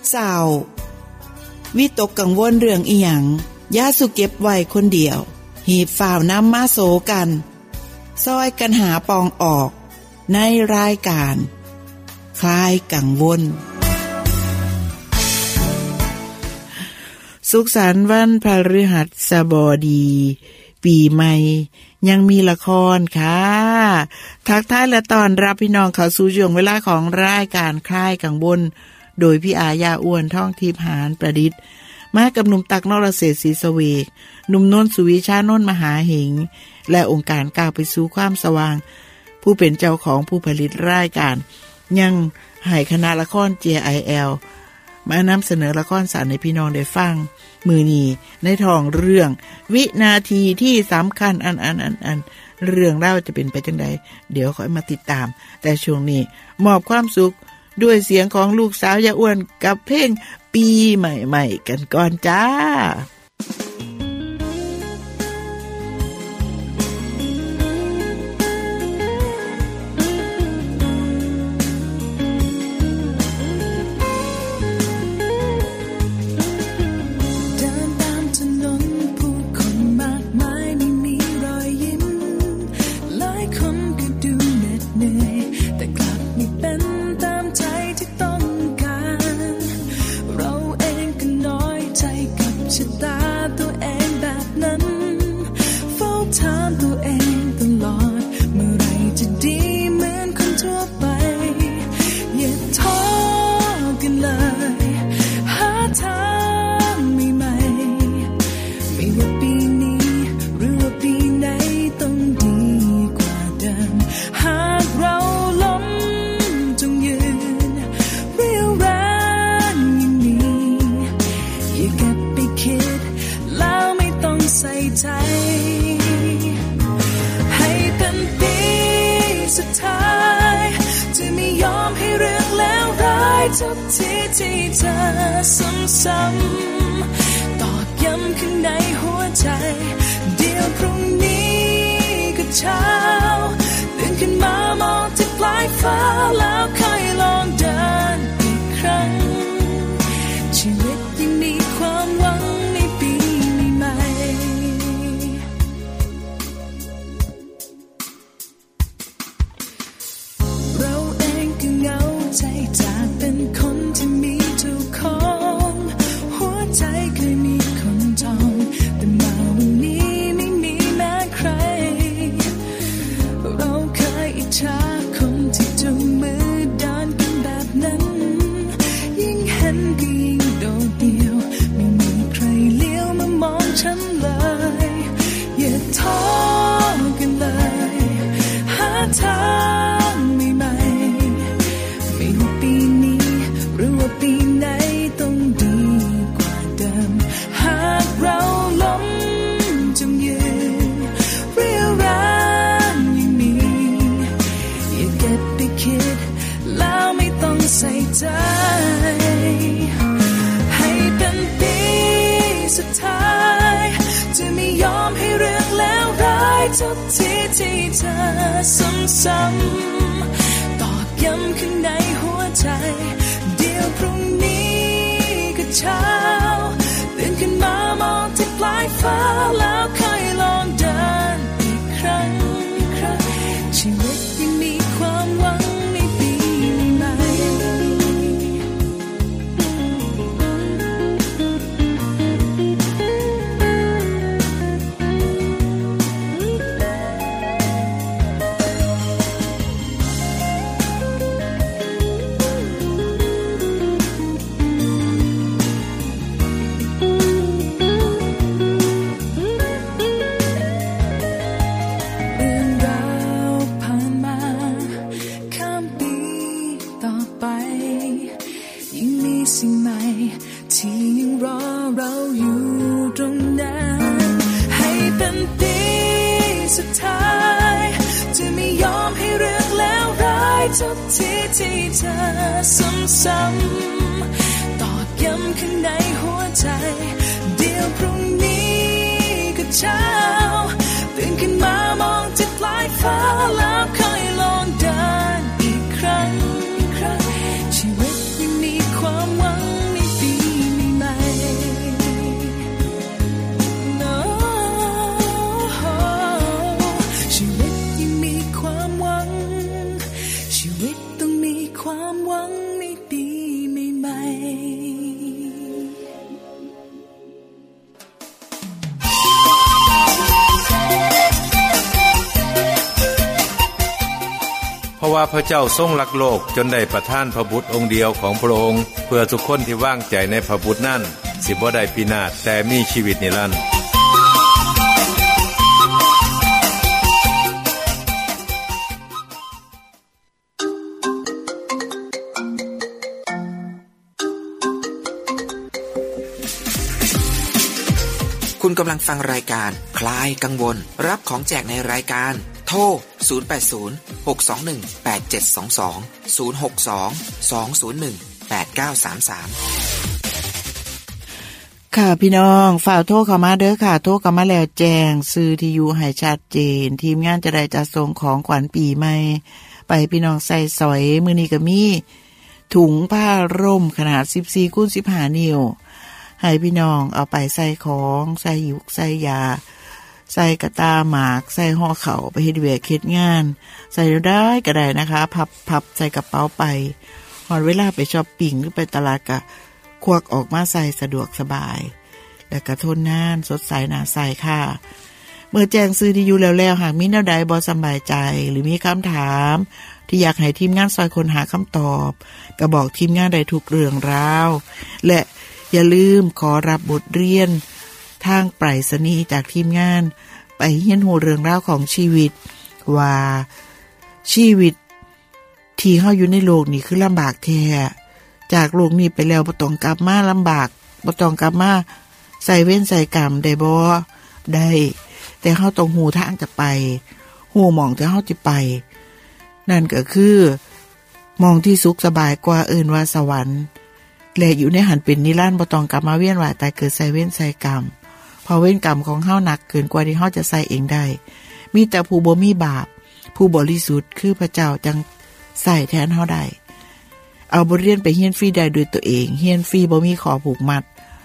เศร้าวิตกกังวลเรื่องอีหยังอย่าสุเก็บไว้คนเดียวหีบฝ่าวนำมาโสกันซอยกันหาปองออกในรายการคลายกังวลสุขสันต์วันพฤหัสบดีปีใหม่ยังมีละครค่ะทักทายและต้อนรับพี่น้องเข้าสู่ช่วงเวลาของรายการคลายกังวลโดยพี่อาญาอ้วนท่องทิพย์หานประดิษฐ์มากับหนุ่มตักนรเศรษฐ์ศรีสเวกหนุ่มนนท์สุวิชานนท์มหาเหงและองค์การก้าวไปสู่ความสว่างผู้เป็นเจ้าของผู้ผลิตรายการยังให้คณะละคร JIL มานำเสนอละครสารให้พี่น้องได้ฟังมื้อนี้ในท้องเรื่องวินาทีที่สำคัญอันเรื่องเล่าจะเป็นไปจังใดเดี๋ยวค่อยมาติดตามแต่ช่วงนี้มอบความสุขด้วยเสียงของลูกสาวยาอ้วนกับเพลงปีใหม่ๆกันก่อนจ้าทุกทีที่เธอซ้ำๆตอกย้ำข้างในหัวใจเดี๋ยวพรุ่งนี้ก็เช้าตื่นขึ้นมามองที่ปลายฟ้าแล้วค่อยลองเดินอีกครั้งชีวิตยังมีความหวังในปีใหม่เราเองก็เหงาใจจากเป็นคนที่มีทุกของหัวใจเคยมีคนจองแต่มาวันนี้ไม่มีแม้ใครเราเคยอิจฉาคนที่จุงมือเดินกันแบบนั้นยิ่งเห็นก็ยิ่งโดดเดี่ยวไม่มีใครเลี้ยวมามองฉันเลยอย่าท้อกันเลยหาทางใหม่ๆไม่ว่าปีนี้หรือว่าปีไหนต้องดีกว่าเดิมหากเราล้มจงยืนเรียวแรงยังมีอย่าเก็บไปคิดแล้วไม่ต้องใส่ใจให้เป็นปีสุดท้ายจะไม่ยอมให้เรื่องแล้วร้ายทุกทีที่เธอซ้ำๆตอกย้ำข้างในหัวใจเดี๋ยวพรุ่งนี้ก็เช้าตื่นขึ้นมามองที่ปลายฟ้าแล้วค่อยลองเดินอีกครั้งชีวิตยังมีความหวังในปีใหม่สิ่งใหม่ที่ยังรอเราอยู่ตรงนั้นให้เป็นปีสุดท้ายจะไม่ยอมให้เรื่องแล้วร้ายทุกทีที่เธอซ้ำๆตอกย้ำข้างในหัวใจเดี๋ยวพรุ่งนี้ก็เช้าตื่นขึ้นมามองที่ปลายฟ้าแล้วค่อยลองเดินอีกครั้งชีวิตยังมีความหวังในราะว่าพระเจ้าทรงรักโลกจนได้ประทานพระบุตรองค์เดียวของพระองค์เพื่อทุกคนที่วางใจในพระบุตรนั้นสิบ่ได้พินาศแต่มีชีวิตนิรันดร์คุณกำลังฟังรายการคลายกังวลรับของแจกในรายการโทร0806218722 ค่ะพี่น้องฝากโทรเข้ามาเด้อค่ะโทรเข้ามาแล้วแจ้งชื่อที่อยู่ให้ชัดเจนทีมงานจะได้จัดส่งของขวัญปีใหม่ไปพี่น้องใส่สอยมื้อนี้ก็มีถุงผ้าร่มขนาด 14x15 นิ้วให้พี่น้องเอาไปใส่ของใส่ยุกใส่ยาใส่กระตาหมากใส่ห่อเข่าไปเฮ็ดเวียกเฮ็ดงานใส่ได้ก็ได้นะคะพับใส่กระเป๋าไปพอเวลาไปช้อปปิ้งหรือไปตลาดก็ควักออกมาใส่สะดวกสบายแล้วก็ทนนานสดใสน่าใส่ค่ะเมื่อแจ้งซื้อที่อยู่แล้วหากมีแนวใดบ่สบายใจหรือมีคำถามที่อยากให้ทีมงานซอยคนหาคำตอบก็บอกทีมงานได้ทุกเรื่องราวและอย่าลืมขอรับบทเรียนทางไปรษณีย์จากทีมงานไปเรียนรู้เรื่องราวของชีวิตว่าชีวิตที่เฮาอยู่ในโลกนี้คือลำบากแท้จากโลกนี้ไปแล้วบ่ต้องกลับมาลำบากบ่ต้องกลับมาใส่เว้นใส่กรรมได้บ่ได้แต่เฮาต้องฮู้ทางจะไปฮู้หม้องที่เฮาสิไปนั่นก็คือหม้องที่สุขสบายกว่าเอิ้นว่าสวรรค์และอยู่ในหันเป็นนิรันดร์บ่ต้องกลับมาเวียนว่ายตายเกิดใส่เว้นใส่กรรมเพราะเว้นกรรมของเฮาหนักเกินกว่าที่เฮาจะใส่เองได้มีแต่ผู้บ่มีบาปผู้บริสุทธิ์คือพระเจ้าจังใส่แทนเฮาได้เอาบทเรียนไปเรียนฟรีได้ด้วยตัวเองเรียนฟรีบ่มีขอผูกมัด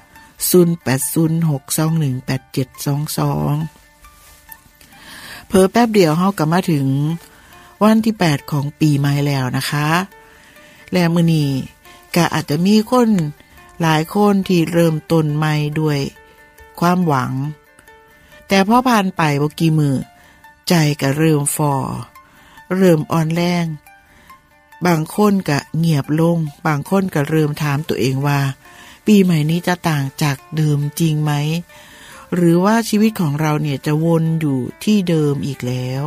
0806218722เพิ่นแป๊บเดียวเฮาก็มาถึงวันที่8ของปีใหม่แล้วนะคะและมื้อนี้ก็อาจจะมีคนหลายคนที่เริ่มต้นใหม่ด้วยความหวังแต่พอผ่านไปบ่กี่มื้อใจก็เริ่มฝ่อเริ่มอ่อนแรงบางคนก็เงียบลงบางคนก็เริ่มถามตัวเองว่าปีใหม่นี้จะต่างจากเดิมจริงไหมหรือว่าชีวิตของเราเนี่ยจะวนอยู่ที่เดิมอีกแล้ว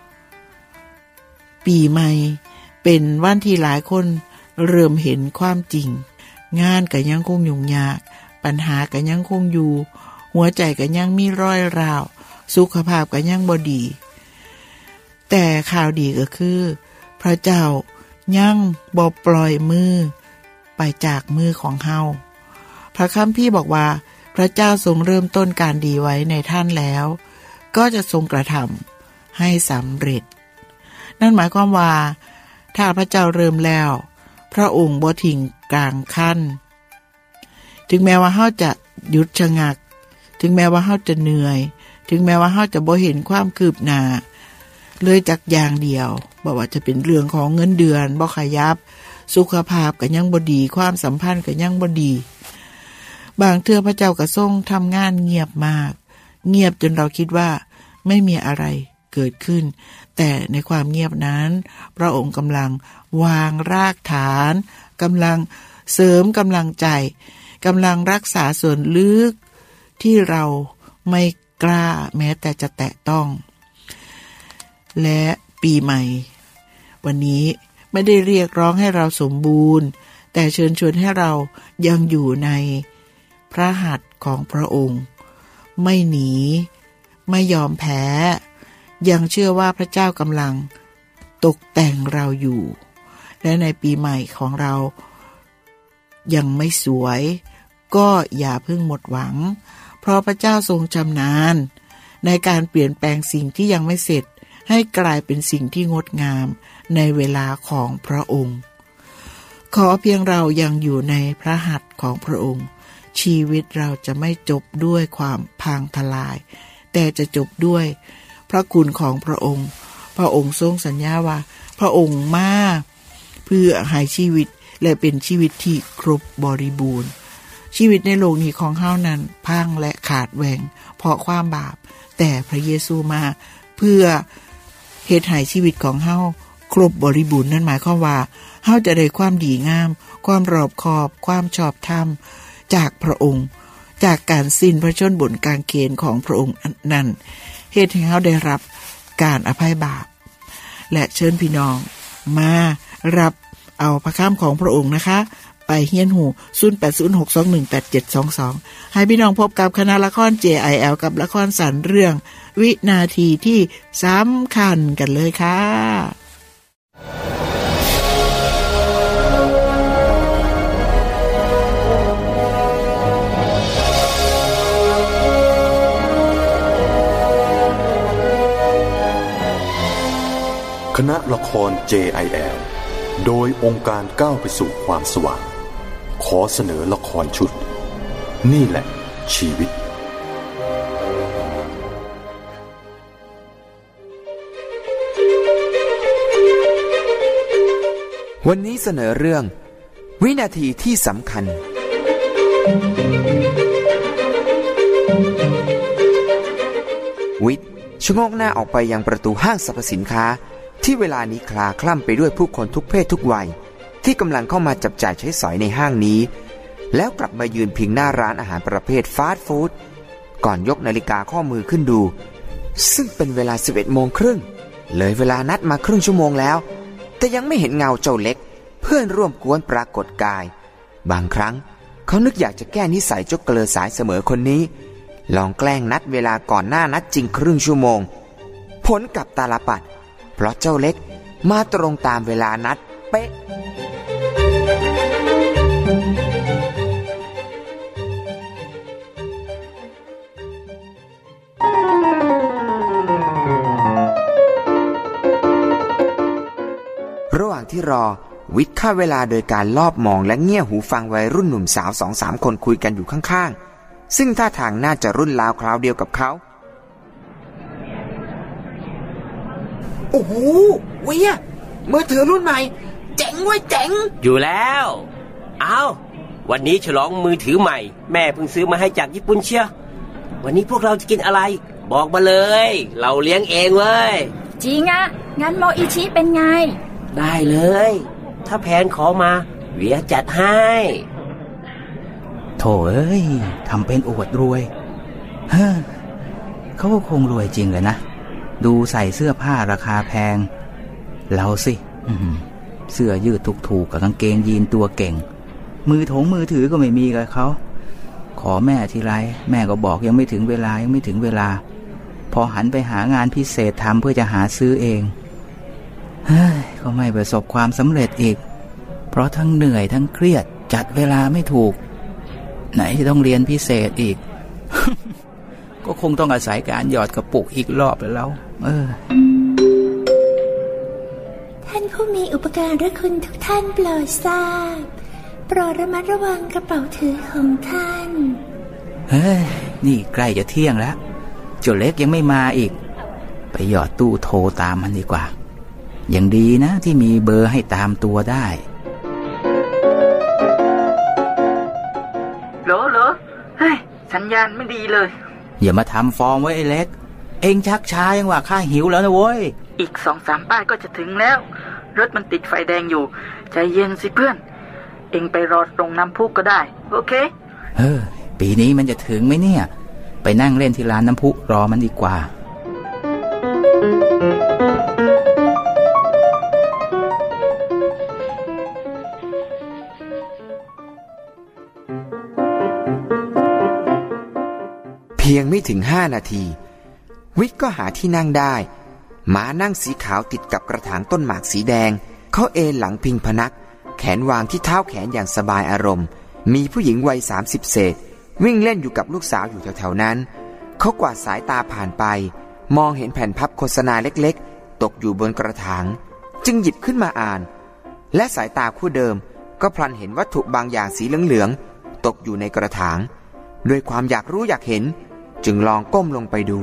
ปีใหม่เป็นวันที่หลายคนเริ่มเห็นความจริงงานก็ยังคงยุ่งยากปัญหาก็ยังคงอยู่หัวใจก็ยังมีรอยร้าวสุขภาพก็ยังบ่ดีแต่ข่าวดีก็คือพระเจ้ายังบ่ปล่อยมือไปจากมือของเฮาพระคัมภีร์บอกว่าพระเจ้าทรงเริ่มต้นการดีไว้ในท่านแล้วก็จะทรงกระทำให้สำเร็จนั่นหมายความว่าถ้าพระเจ้าเริ่มแล้วพระองค์บ่ทิ้งกลางคันถึงแม้ว่าเฮาจะหยุดชะงักถึงแม้ว่าเฮาจะเหนื่อยถึงแม้ว่าเฮาจะบ่เห็นความคืบหน้าเลยจักอย่างเดียวบ่ว่าจะเป็นเรื่องของเงินเดือนบ่ขยับสุขภาพก็ยังบ่ดีความสัมพันธ์ก็ยังบ่ดีบางเทื่อพระเจ้าก็ทรงทำงานเงียบมากเงียบจนเราคิดว่าไม่มีอะไรเกิดขึ้นแต่ในความเงียบนั้นพระองค์กำลังวางรากฐานกำลังเสริมกำลังใจกำลังรักษาส่วนลึกที่เราไม่กล้าแม้แต่จะแตะต้องและปีใหม่วันนี้ไม่ได้เรียกร้องให้เราสมบูรณ์แต่เชิญชวนให้เรายังอยู่ในพระหัตถ์ของพระองค์ไม่หนีไม่ยอมแพ้ยังเชื่อว่าพระเจ้ากำลังตกแต่งเราอยู่และในปีใหม่ของเรายังไม่สวยก็อย่าเพิ่งหมดหวังเพราะพระเจ้าทรงชำนาญในการเปลี่ยนแปลงสิ่งที่ยังไม่เสร็จให้กลายเป็นสิ่งที่งดงามในเวลาของพระองค์ขอเพียงเรายังอยู่ในพระหัตถ์ของพระองค์ชีวิตเราจะไม่จบด้วยความพังทลายแต่จะจบด้วยพระคุณของพระองค์พระองค์ทรงสัญญาว่าพระองค์มาเพื่อให้ชีวิตและเป็นชีวิตที่ครบบริบูรณ์ชีวิตในโลกนี้ของเฮานั้นพังและขาดแหว่งเพราะความบาปแต่พระเยซูมาเพื่อเฮ็ดให้ชีวิตของเฮาครบบริบูรณ์นั่นหมายความว่าเฮาจะได้ความดีงามความรอบคอบความชอบธรรมจากพระองค์จากการสิ้นพระชนม์บนกางเขนของพระองค์นั้นเฮ็ดให้เฮาได้รับการอภัยบาปและเชิญพี่น้องมารับเอาพระคำของพระองค์นะคะไปเฮียนหู 0806218722 ให้พี่น้องพบกับคณะละคร JIL กับละครสันเรื่องวินาทีที่สำคัญกันเลยค่ะคณะละคร JIL โดยองค์การก้าวไปสู่ความสว่างขอเสนอละครชุดนี่แหละชีวิตวันนี้เสนอเรื่องวินาทีที่สำคัญวิทย์ชะโงกหน้าออกไปยังประตูห้างสรรพสินค้าที่เวลานี้คลาคล่ำไปด้วยผู้คนทุกเพศทุกวัยที่กำลังเข้ามาจับจ่ายใช้สอยในห้างนี้แล้วกลับมายืนพิงหน้าร้านอาหารประเภทฟาสต์ฟู้ดก่อนยกนาฬิกาข้อมือขึ้นดูซึ่งเป็นเวลา 11:30 น.เลยเวลานัดมาครึ่งชั่วโมงแล้วแต่ยังไม่เห็นเงาเจ้าเล็กเพื่อนร่วมกวนปรากฏกายบางครั้งเขานึกอยากจะแก้นิสัยเจ้าเกลือสายเสมอคนนี้ลองแกล้งนัดเวลาก่อนหน้านัดจริงครึ่งชั่วโมงผลกลับตาลปัดเพราะเจ้าเล็กมาตรงตามเวลานัดเป๊ะระหว่างที่รอวิทย์ฆ่าเวลาโดยการลอบมองและเงี่ยหูฟังวัยรุ่นหนุ่มสาว 2-3 คนคุยกันอยู่ข้างๆซึ่งท่าทางน่าจะรุ่นราวคราวเดียวกับเขาโอ้โหเวียมือถือรุ่นใหม่เจ๋งเว้ยเจ๋งอยู่แล้วเอาวันนี้ฉลองมือถือใหม่แม่เพิ่งซื้อมาให้จากญี่ปุ่นเชียววันนี้พวกเราจะกินอะไรบอกมาเลยเราเลี้ยงเองเว้ยจริงอะงั้นโมอิชิเป็นไงได้เลยถ้าแผนขอมาเวียจัดให้โธ่เอ้ยทำเป็นอวดรวยเฮ้อเขาก็คงรวยจริงเลยนะดูใส่เสื้อผ้าราคาแพงเราสิเสื้อยืดถูกๆกับกางเกงยีนตัวเก่งมือถือก็ไม่มีกับเขาขอแม่ทีไรแม่ก็บอกยังไม่ถึงเวลาพอหันไปหางานพิเศษทำเพื่อจะหาซื้อเองเฮ้ยก็ไม่ประสบความสำเร็จอีกเพราะทั้งเหนื่อยทั้งเครียดจัดเวลาไม่ถูกไหนจะต้องเรียนพิเศษอีก ก็คงต้องอาศัยการหยอดกระปุกอีกรอบแล้วท่านผู้มีอุปการะคุณทุกท่านโปรดทราบโปรดระมัดระวังกระเป๋าถือของท่านเฮ้ยนี่ใกล้จะเที่ยงแล้วเจ้าเล็กยังไม่มาอีกไปหยอดตู้โทรตามมันดีกว่ายังดีนะที่มีเบอร์ให้ตามตัวได้เหรอเฮ้ยสัญญาณไม่ดีเลยอย่ามาทำฟอร์มไว้ไอ้เล็กเองชักช้ายังว่าข้าหิวแล้วนะเว้ยอีก 2-3 ป้ายก็จะถึงแล้วรถมันติดไฟแดงอยู่ใจเย็นสิเพื่อนเองไปรอตรงน้ำพุก็ได้โอเคปีนี้มันจะถึงไหมเนี่ยไปนั่งเล่นที่ร้านน้ำพุรอมันดีกว่าเพียงไม่ถึง5 นาทีวิทย์ก็หาที่นั่งได้ม้านั่งสีขาวติดกับกระถางต้นหมากสีแดงเขาเอนหลังพิงพนักแขนวางที่เท้าแขนอย่างสบายอารมณ์มีผู้หญิงวัย30 เศษวิ่งเล่นอยู่กับลูกสาวอยู่แถวๆนั้นเขากวาดสายตาผ่านไปมองเห็นแผ่นพับโฆษณาเล็กๆตกอยู่บนกระถางจึงหยิบขึ้นมาอ่านและสายตาคู่เดิมก็พลันเห็นวัตถุบางอย่างสีเหลืองๆตกอยู่ในกระถางด้วยความอยากรู้อยากเห็นจึงลองก้มลงไปดู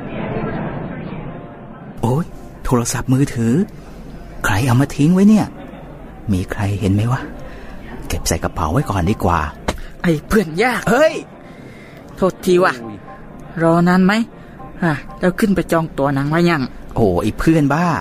โอ๊ยโทรศัพท์มือถือใครเอามาทิ้งไว้เนี่ยมีใครเห็นไหมวะเก็บใส่กระเป๋าไว้ก่อนดีกว่าไอ้เพื่อนยากเฮ้ยโทษทีว่ะรอนานไหมแล้วขึ้นไปจองตั๋วหนังไว้ยังโอ้ไอ้เพื่อนบ้าท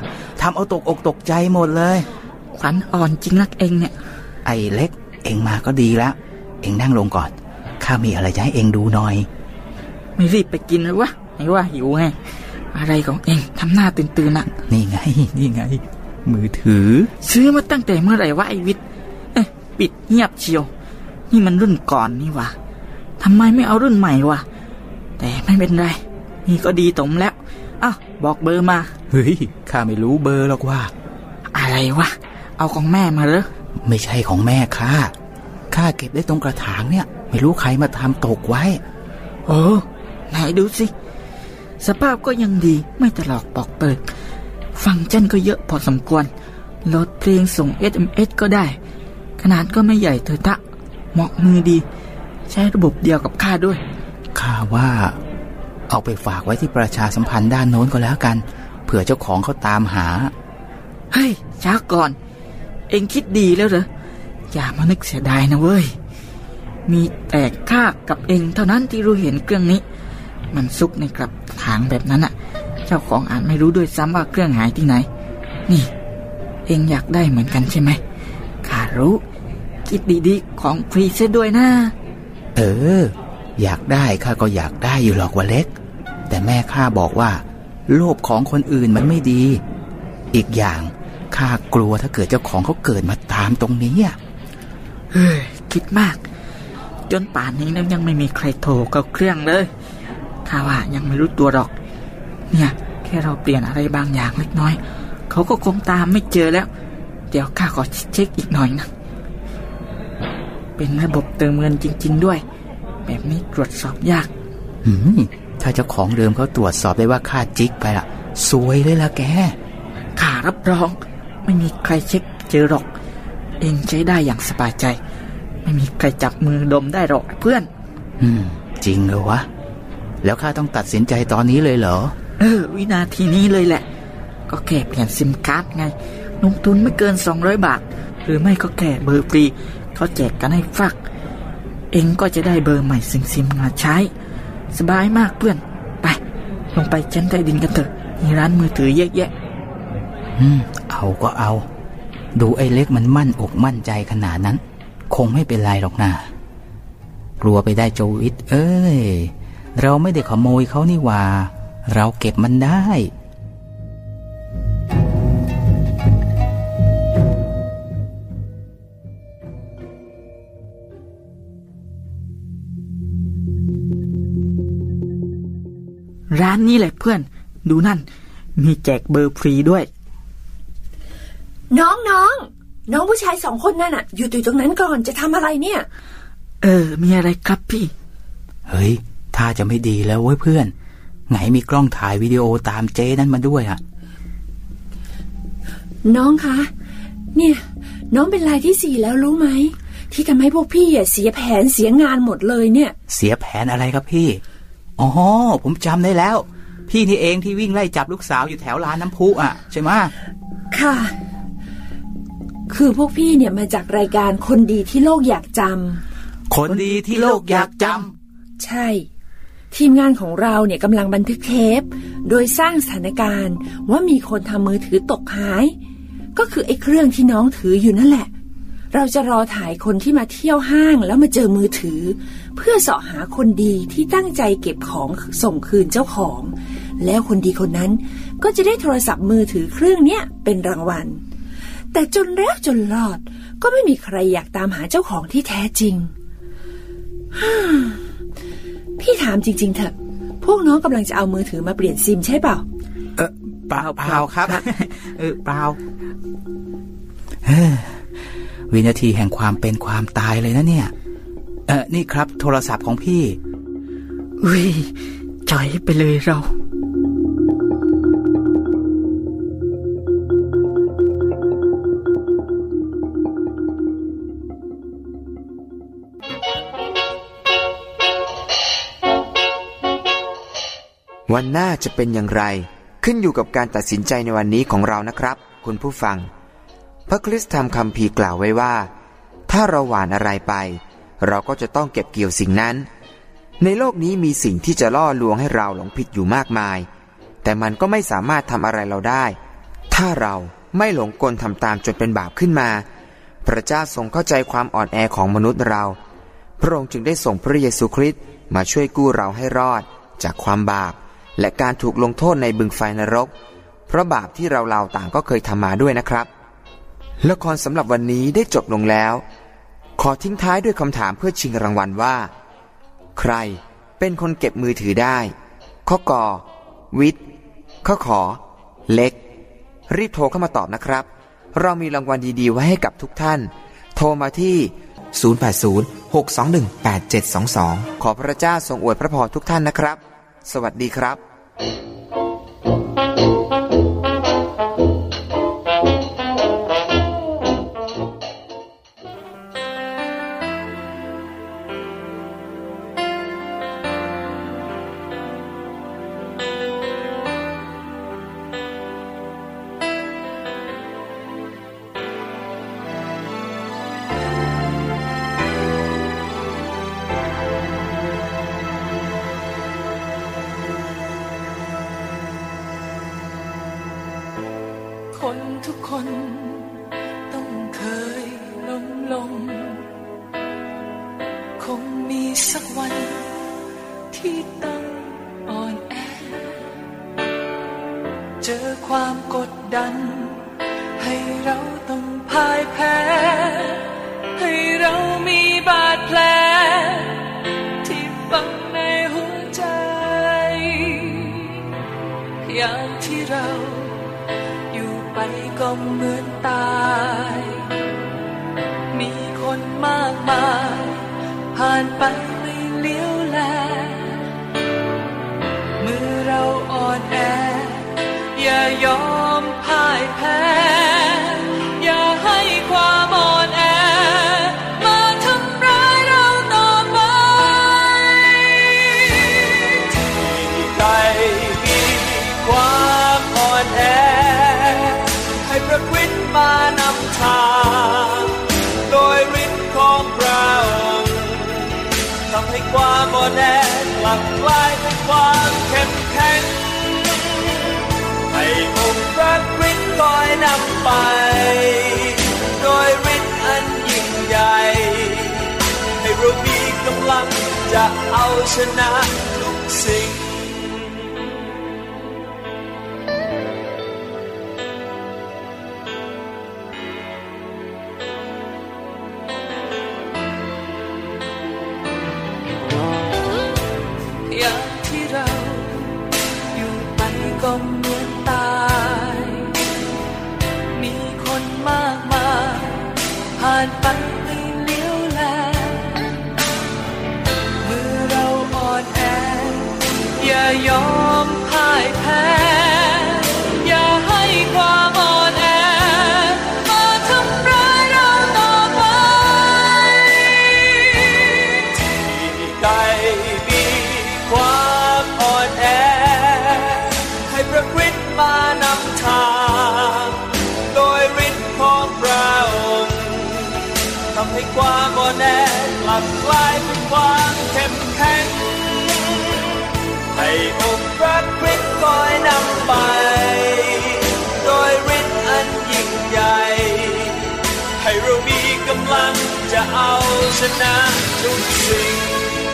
ทำเอาตกอกตกใจหมดเลยขวัญอ่อนจริงนักเองเนี่ยไอ้เล็กเองมาก็ดีแล้วเองนั่งลงก่อนข้ามีอะไรจะให้เองดูหน่อยไม่รีบไปกินเลยวะไหนว่าหิวไงอะไรของเองทำหน้าตื่นๆน่ะนี่ไงมือถือซื้อมาตั้งแต่เมื่อไหร่วะไอ้วิทย์ปิดเงียบเชียวนี่มันรุ่นก่อนนี่วะทำไมไม่เอารุ่นใหม่วะแต่ไม่เป็นไรนี่ก็ดีตมแล้วบอกเบอร์มาเฮ้ยข้าไม่รู้เบอร์หรอกว่าอะไรวะเอาของแม่มาเหรอไม่ใช่ของแม่ข้าเก็บได้ตรงกระถางเนี่ยไม่รู้ใครมาทำตกไว้ไหนดูสิสภาพก็ยังดีไม่ตลอกปอกเปิดฟังก์ชันก็เยอะพอสมควรโหลดเพลงส่ง SMS ก็ได้ขนาดก็ไม่ใหญ่เถอะทะเหมาะมือดีใช้ระบบเดียวกับข้าด้วยข้าว่าเอาไปฝากไว้ที่ประชาสัมพันธ์ด้านโน้นก็แล้วกันเผื่อเจ้าของเขาตามหาเฮ้ยช้าก่อนเอ็งคิดดีแล้วเหรออย่ามานึกเสียดายนะเว้ยมีแต่ข้ากับเอ็งเท่านั้นที่รู้เห็นเครื่องนี้มันซุกในกระถางแบบนั้นอ่ะเจ้าของอาจไม่รู้ด้วยซ้ำว่าเครื่องหายที่ไหนนี่เอ็งอยากได้เหมือนกันใช่ไหมข้ารู้คิดดีๆของฟรีซะด้วยนะอยากได้ข้าก็อยากได้อยู่หรอกว่าเล็กแต่แม่ข้าบอกว่าโลภของคนอื่นมันไม่ดีอีกอย่างข้ากลัวถ้าเกิดเจ้าของเขาเกิดมาตามตรงนี้คิดมากจนป่านนี้ยังไม่มีใครโทรกับเครื่องเลยข้าว่ายังไม่รู้ตัวหรอกเนี่ยแค่เราเปลี่ยนอะไรบางอย่างเล็กน้อยเขาก็คงตามไม่เจอแล้วเดี๋ยวข้าขอเช็คอีกหน่อยนะเป็นระบบเติมเงินจริงๆด้วยแบบนี้ตรวจสอบยากถ้าเจ้าของเดิมเขาตรวจสอบได้ว่าค่าจิกไปล่ะซวยเลยล่ะแกข้ารับรองไม่มีใครเช็คเจอหรอกเองใช้ได้อย่างสบายใจไม่มีใครจับมือดมได้หรอกเพื่อนจริงเหรอวะแล้วข้าต้องตัดสินใจตอนนี้เลยเหรอวินาทีนี้เลยแหละก็แค่เปลี่ยนซิมการ์ดไงลงทุนไม่เกิน200 บาทหรือไม่ก็แค่เบอร์ฟรีเขาแจกกันให้ฟักเองก็จะได้เบอร์ใหม่ซิมมาใช้สบายมากเพื่อนไปลงไปชั้นใต้ดินกันเถอะมีร้านมือถือเยอะแยะเอาก็เอาดูไอ้เล็กมันมั่นอกมั่นใจขนาดนั้นคงไม่เป็นไรหรอกนะกลัวไปได้โจวิทเราไม่ได้ขโมยเขานี่หว่าเราเก็บมันได้ร้านนี้แหละเพื่อนดูนั่นมีแจกเบอร์ฟรีด้วยน้องผู้ชาย2 คนนั่นน่ะอยู่ตรงนั้นก่อนจะทำอะไรเนี่ยมีอะไรครับพี่เฮ้ยถ้าจะไม่ดีแล้วเว้ยเพื่อนไงมีกล้องถ่ายวิดีโอตามเจ๊นั้นมาด้วยอ่ะน้องคะเนี่ยน้องเป็นรายที่4แล้วรู้ไหมที่ทำให้พวกพี่เสียแผนเสียงานหมดเลยเนี่ยเสียแผนอะไรครับพี่อ๋อผมจำได้แล้วพี่นี่เองที่วิ่งไล่จับลูกสาวอยู่แถวลานน้ำพุอ่ะใช่ไหมค่ะคือพวกพี่เนี่ยมาจากรายการคนดีที่โลกอยากจำคนดีที่โลกอยากจำใช่ทีมงานของเราเนี่ยกำลังบันทึกเทปโดยสร้างสถานการณ์ว่ามีคนทำมือถือตกหายก็คือไอ้เครื่องที่น้องถืออยู่นั่นแหละเราจะรอถ่ายคนที่มาเที่ยวห้างแล้วมาเจอมือถือเพื่อเสาะหาคนดีที่ตั้งใจเก็บของส่งคืนเจ้าของแล้วคนดีคนนั้นก็จะได้โทรศัพท์มือถือเครื่องเนี้ยเป็นรางวัลแต่จนแล้วจนรอดก็ไม่มีใครอยากตามหาเจ้าของที่แท้จริงพี่ถามจริงๆเถอะพวกน้องกำลังจะเอามือถือมาเปลี่ยนซิมใช่เปล่าเปล่าครับเปล่าวินาทีแห่งความเป็นความตายเลยนะเนี่ยนี่ครับโทรศัพท์ของพี่จ่อยไปเลยเราวันหน้าจะเป็นอย่างไรขึ้นอยู่กับการตัดสินใจในวันนี้ของเรานะครับคุณผู้ฟังพระคริสต์ธรรมคัมภีร์กล่าวไว้ว่าถ้าเราหว่านอะไรไปเราก็จะต้องเก็บเกี่ยวสิ่งนั้นในโลกนี้มีสิ่งที่จะล่อลวงให้เราหลงผิดอยู่มากมายแต่มันก็ไม่สามารถทำอะไรเราได้ถ้าเราไม่หลงกลทำตามจนเป็นบาปขึ้นมาพระเจ้าทรงเข้าใจความอ่อนแอของมนุษย์เราพระองค์จึงได้ส่งพระเยซูคริสต์มาช่วยกู้เราให้รอดจากความบาปและการถูกลงโทษในบึงไฟนรกเพราะบาปที่เราต่างก็เคยทำมาด้วยนะครับละครสำหรับวันนี้ได้จบลงแล้วขอทิ้งท้ายด้วยคำถามเพื่อชิงรางวัลว่าใครเป็นคนเก็บมือถือได้ข้อกอวิทย์ข้อขอเล็กรีบโทรเข้ามาตอบนะครับเรามีรางวัลดีๆไว้ให้กับทุกท่านโทรมาที่080-621-8722ขอพระเจ้าทรงอวยพระพรทุกท่านนะครับสวัสดีครับคนทุกคนต้องเคยล้มลงคงมีสักวันที่ต้องอ่อนแอเจอความกดดันให้เราต้องพ่ายแพ้ให้เรามีบาดแผลที่ฝังในหัวใจอย่างที่เราไปก็เหมือนตายมีคนมากมายผ่านไปไม่เลี้ยวแลเมื่อเราอ่อนแออย่ายอมพ่ายแพ้อย่าให้ความอ่อนแอมาทำร้ายเราต่อไปที่ใดมีความอ่อนแอพระคริสต์มานำทางโดยฤทธิ์ของพระองค์ทำให้ความอ่อนแอกลับกลายเป็นความเข้มแข็งให้องค์พระคริสต์คอยนำไปโดยฤทธิ์อันยิ่งใหญ่ให้เรามีกำลังจะเอาชนะทุกสิ่งอย่างที่เราอยู่ไปก็เหมือนตายมีคนมากมายผ่านไปไม่เลี้ยวแลเมื่อเราอ่อนแออย่ายอมพ่ายแพ้อย่าให้ความอ่อนแอมาทำร้ายเราต่อไปที่ใดความอ่อนแอให้พระคริสต์มานำทางโดยฤทธิ์ของพระองค์ทำให้ความอ่อนแอกลับกลายเป็นความเข้มแข็งให้องค์พระคริสต์คอยนำไปโดยฤทธิ์อันยิ่งใหญ่ให้เรามีกำลังจะเอาชนะทุกสิ่ง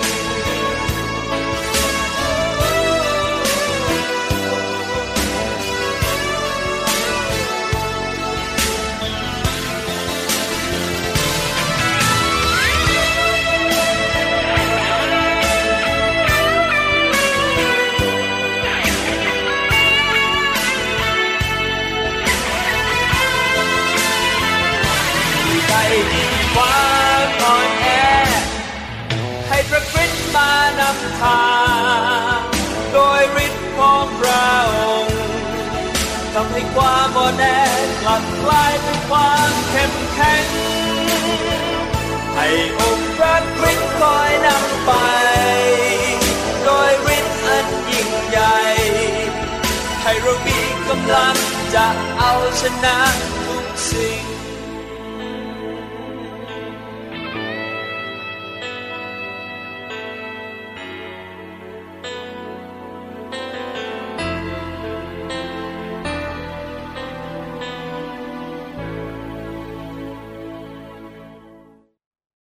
ความอ่อนแอให้พระคริสต์มานำทางโดยฤทธิ์ของพระองค์ทำให้ความอ่อนแอกลับกลายเป็นความเข้มแข็งให้องค์พระคริสต์คอยนำไปโดยฤทธิ์อันยิ่งใหญ่ให้เรามีกำลังจะเอาชนะทุกสิ่ง